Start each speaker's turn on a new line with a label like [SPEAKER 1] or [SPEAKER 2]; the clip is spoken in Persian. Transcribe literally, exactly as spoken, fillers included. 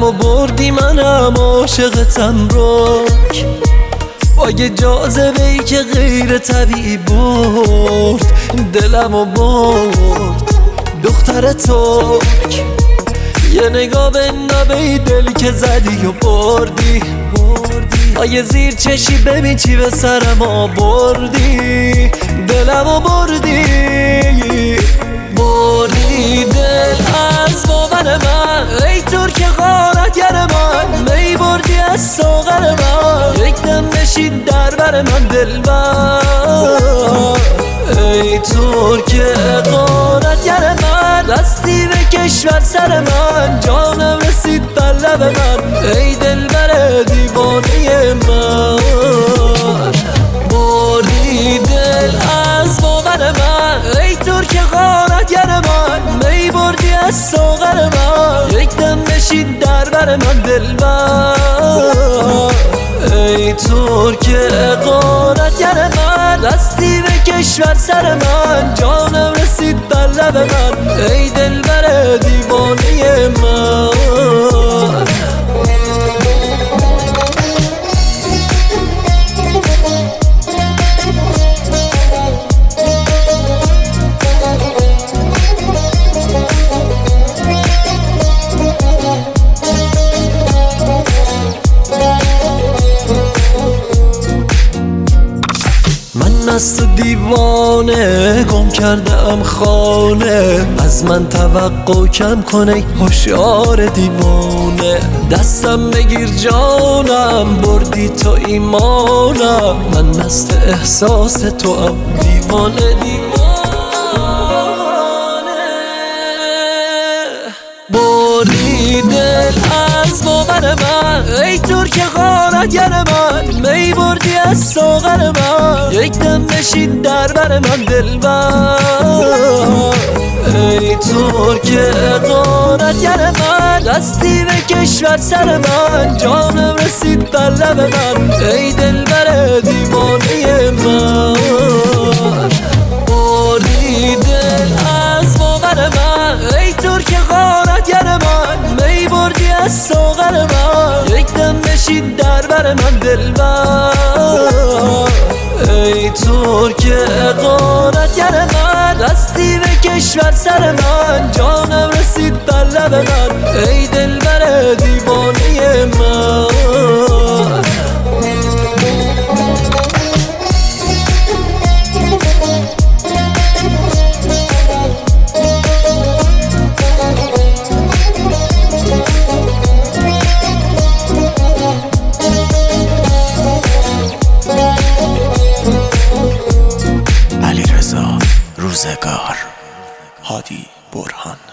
[SPEAKER 1] دلم و بردی منم عاشقتم رک با یه جاذبه ای که غیر طبیعی برد دلم و برد دختر ترک. یه نگاه بندا به این دلی که زدی و بردی با یه زیر چشی ببین چی به سرم آوردی دلم و بردی بردی دل از دامن من ای ترک غارتگر من می بردی از ساغر من یک دم نشین در بر من دلبر ای ترک غارتگر من دستی به کشور سر من جانم رسید بر لب من ای دلبر دیوانه من بردی دل از دامن من ای ترک غارتگر من می بردی از ساغر من یک دم نشین در بر من دلبر ای ترک غارتگر من دستی به کشور سر من جانم رسید بر لب من ای دلبر دیوانه من از تو دیوانه گم کردم خانه از من توقع کم کنه هوشیار دیوانه دستم بگیر جانم بردی تو ایمانم من مست احساس تو ام دیوانه دیوانه بردی دل از باور من ای ترک غارتگر من می بردی از ساغر من یک دم نشین در بر من دلبر ای ترک غارتگر من دستی به کشور سر من جانم رسید بر لب من ای دلبر دیوانه من بردی دل از باور من ای ترک غارتگر من می بردی از ساغر من یک دم نشین در بر من دلبر ای ترک غارتگر من دستی به کشور سر من جانم رسید بر لب من ای دلبر دیوانه من
[SPEAKER 2] روزگار هادی برهان.